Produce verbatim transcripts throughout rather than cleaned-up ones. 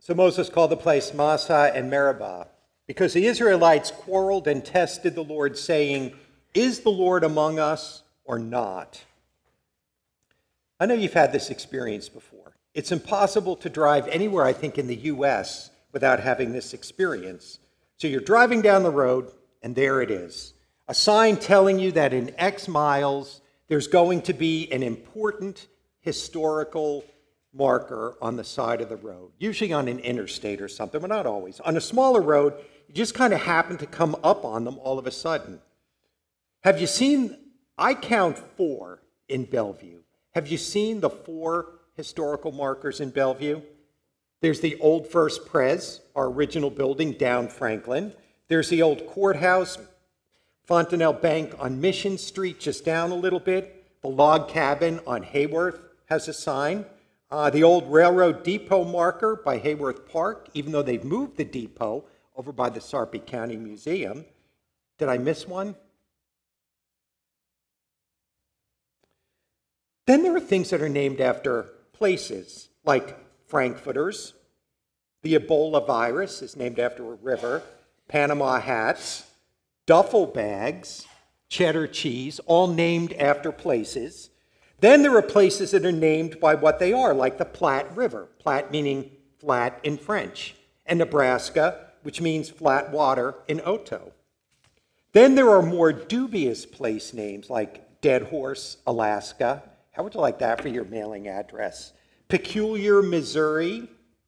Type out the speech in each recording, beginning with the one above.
So Moses called the place Massah and Meribah, because the Israelites quarreled and tested the Lord, saying, "Is the Lord among us or not?" I know you've had this experience before. It's impossible to drive anywhere, I think, in the U S without having this experience. So you're driving down the road, and there it is. A sign telling you that in X miles, there's going to be an important historical marker on the side of the road, usually on an interstate or something, but not always. On a smaller road, you just kind of happen to come up on them all of a sudden. Have you seen, I count four in Bellevue. Have you seen the four historical markers in Bellevue? There's the old First Pres, our original building down Franklin. There's the old courthouse, Fontanelle Bank on Mission Street, just down a little bit. The log cabin on Hayworth has a sign. Uh, the old railroad depot marker by Hayworth Park, even though they've moved the depot over by the Sarpy County Museum. Did I miss one? Then there are things that are named after places, like Frankfurters. The Ebola virus is named after a river. Panama hats, duffel bags, cheddar cheese, all named after places. Then there are places that are named by what they are, like the Platte River, Platte meaning flat in French, and Nebraska, which means flat water in Oto. Then there are more dubious place names like Dead Horse, Alaska. How would you like that for your mailing address? Peculiar, Missouri.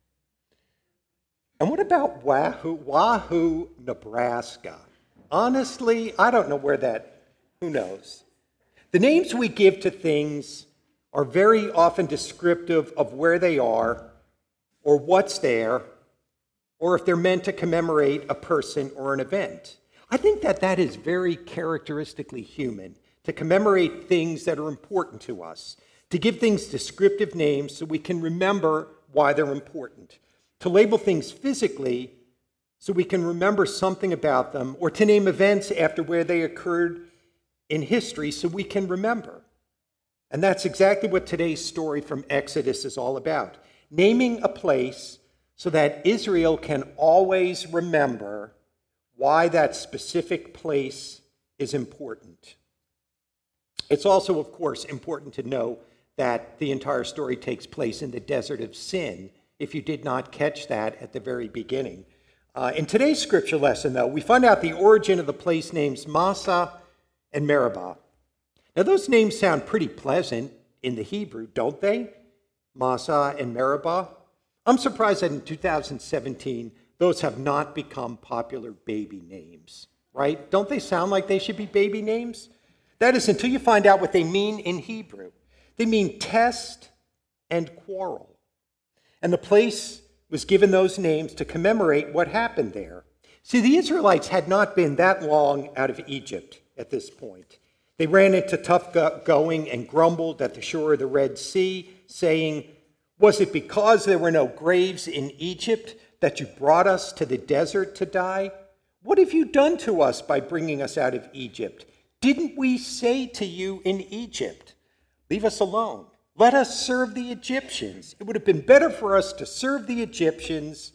And what about Wahoo, Wahoo, Nebraska? Honestly, I don't know where that, who knows? The names we give to things are very often descriptive of where they are or what's there, or if they're meant to commemorate a person or an event. I think that that is very characteristically human, to commemorate things that are important to us, to give things descriptive names so we can remember why they're important, to label things physically so we can remember something about them, or to name events after where they occurred in history so we can remember. And that's exactly what today's story from Exodus is all about. Naming a place so that Israel can always remember why that specific place is important. It's also, of course, important to know that the entire story takes place in the desert of Sin, if you did not catch that at the very beginning. Uh, in today's scripture lesson, though, we find out the origin of the place names Massah and Meribah. Now, those names sound pretty pleasant in the Hebrew, don't they? Massah and Meribah. I'm surprised that in two thousand seventeen, those have not become popular baby names, right? Don't they sound like they should be baby names? That is, until you find out what they mean in Hebrew. They mean test and quarrel. And the place was given those names to commemorate what happened there. See, the Israelites had not been that long out of Egypt at this point. They ran into tough going and grumbled at the shore of the Red Sea, saying, "Was it because there were no graves in Egypt that you brought us to the desert to die? What have you done to us by bringing us out of Egypt? Didn't we say to you in Egypt, 'Leave us alone. Let us serve the Egyptians'? It would have been better for us to serve the Egyptians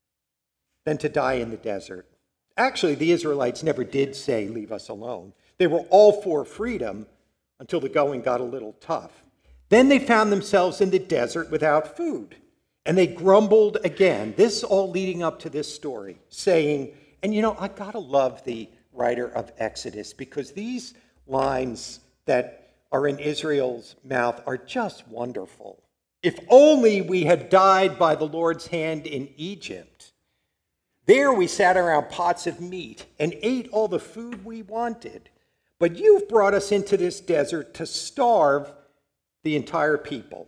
than to die in the desert." Actually, the Israelites never did say, "Leave us alone." They were all for freedom until the going got a little tough. Then they found themselves in the desert without food, and they grumbled again. This all leading up to this story, saying, and you know, I gotta love the writer of Exodus, because these lines that are in Israel's mouth are just wonderful. "If only we had died by the Lord's hand in Egypt. There we sat around pots of meat and ate all the food we wanted. But you've brought us into this desert to starve the entire people."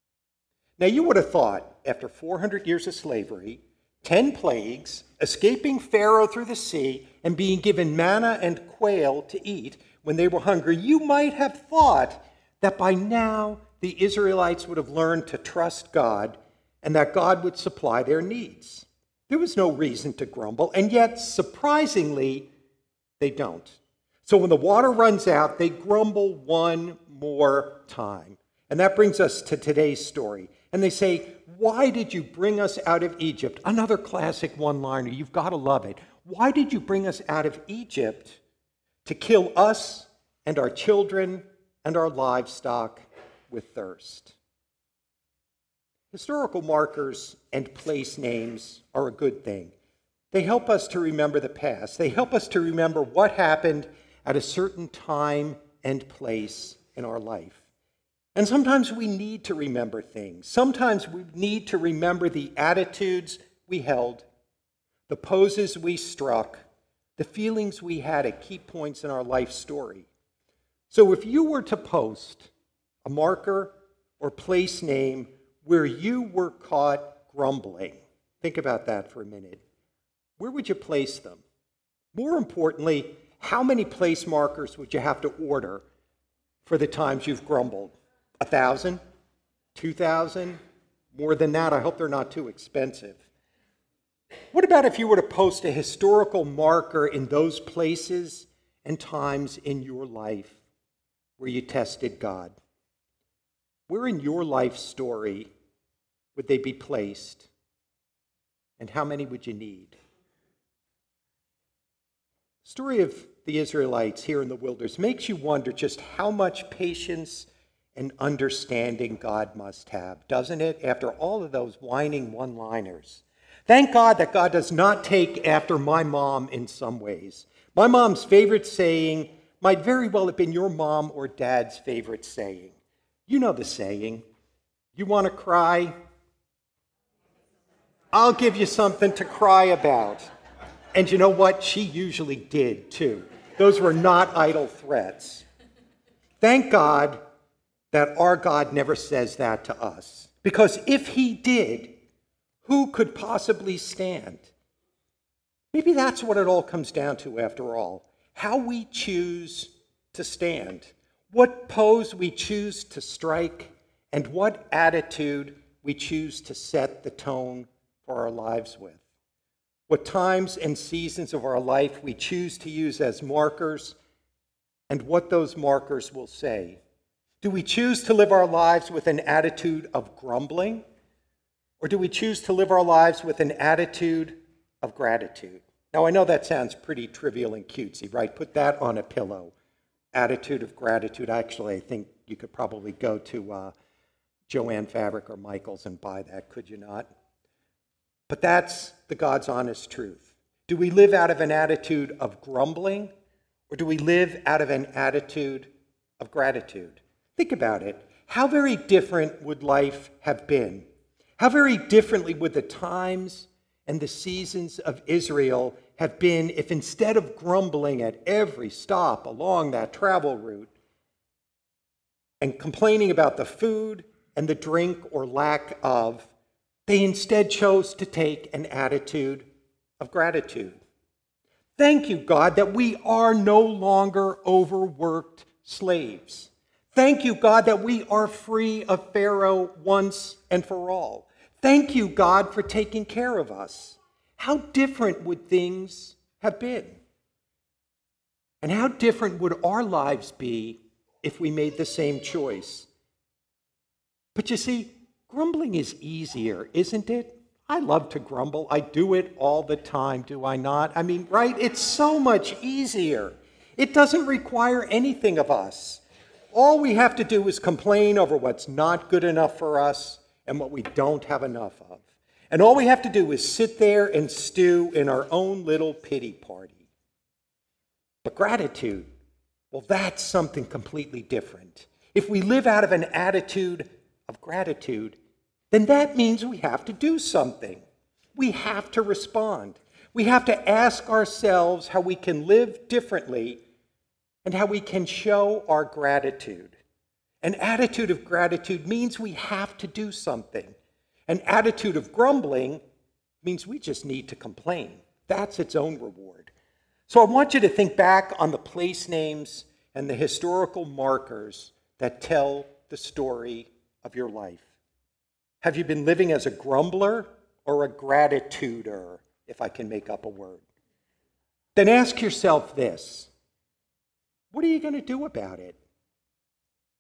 Now you would have thought, after four hundred years of slavery, ten plagues, escaping Pharaoh through the sea, and being given manna and quail to eat when they were hungry, you might have thought that by now the Israelites would have learned to trust God and that God would supply their needs. There was no reason to grumble, and yet, surprisingly, they don't. So when the water runs out, they grumble one more time. And that brings us to today's story. And they say, why did you bring us out of Egypt? Another classic one-liner. You've got to love it. Why did you bring us out of Egypt to kill us and our children and our livestock with thirst? Historical markers and place names are a good thing. They help us to remember the past. They help us to remember what happened at a certain time and place in our life. And sometimes we need to remember things. Sometimes we need to remember the attitudes we held, the poses we struck, the feelings we had at key points in our life story. So if you were to post a marker or place name where you were caught grumbling, think about that for a minute. Where would you place them? More importantly, how many place markers would you have to order for the times you've grumbled? A thousand? Two thousand? More than that? I hope they're not too expensive. What about if you were to post a historical marker in those places and times in your life where you tested God? Where in your life story would they be placed? And how many would you need? The story of the Israelites here in the wilderness makes you wonder just how much patience and understanding God must have, doesn't it? After all of those whining one-liners. Thank God that God does not take after my mom in some ways. My mom's favorite saying might very well have been your mom or dad's favorite saying. You know the saying, you want to cry? I'll give you something to cry about. And you know what? She usually did too. Those were not idle threats. Thank God that our God never says that to us. Because if he did, who could possibly stand? Maybe that's what it all comes down to after all. How we choose to stand. What pose we choose to strike. And what attitude we choose to set the tone for our lives with. What times and seasons of our life we choose to use as markers. And what those markers will say. Do we choose to live our lives with an attitude of grumbling? Or do we choose to live our lives with an attitude of gratitude? Now, I know that sounds pretty trivial and cutesy, right? Put that on a pillow. Attitude of gratitude. Actually, I think you could probably go to uh, Joanne Fabric or Michael's and buy that, could you not? But that's the God's honest truth. Do we live out of an attitude of grumbling? Or do we live out of an attitude of gratitude? Think about it. How very different would life have been? How very differently would the times and the seasons of Israel have been if instead of grumbling at every stop along that travel route and complaining about the food and the drink or lack of, they instead chose to take an attitude of gratitude. Thank you, God, that we are no longer overworked slaves. Thank you, God, that we are free of Pharaoh once and for all. Thank you, God, for taking care of us. How different would things have been? And how different would our lives be if we made the same choice? But you see, grumbling is easier, isn't it? I love to grumble. I do it all the time, do I not? I mean, right? It's so much easier. It doesn't require anything of us. All we have to do is complain over what's not good enough for us and what we don't have enough of. And all we have to do is sit there and stew in our own little pity party. But gratitude, well, that's something completely different. If we live out of an attitude of gratitude, then that means we have to do something. We have to respond. We have to ask ourselves how we can live differently and how we can show our gratitude. An attitude of gratitude means we have to do something. An attitude of grumbling means we just need to complain. That's its own reward. So I want you to think back on the place names and the historical markers that tell the story of your life. Have you been living as a grumbler or a gratituder, if I can make up a word? Then ask yourself this. What are you going to do about it?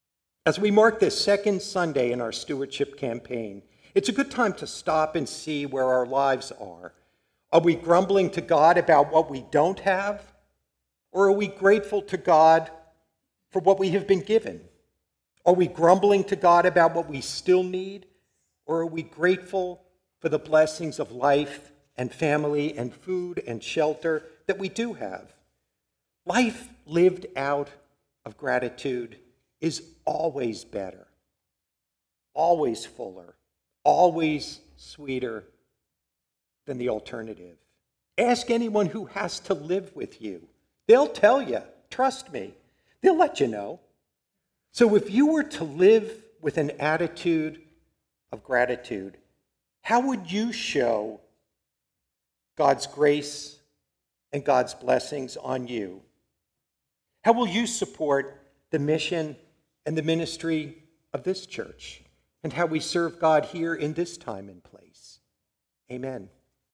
As we mark this second Sunday in our stewardship campaign, it's a good time to stop and see where our lives are. Are we grumbling to God about what we don't have? Or are we grateful to God for what we have been given? Are we grumbling to God about what we still need? Or are we grateful for the blessings of life and family and food and shelter that we do have? Life lived out of gratitude is always better, always fuller, always sweeter than the alternative. Ask anyone who has to live with you. They'll tell you. Trust me. They'll let you know. So if you were to live with an attitude of gratitude, how would you show God's grace and God's blessings on you? How will you support the mission and the ministry of this church and how we serve God here in this time and place? Amen.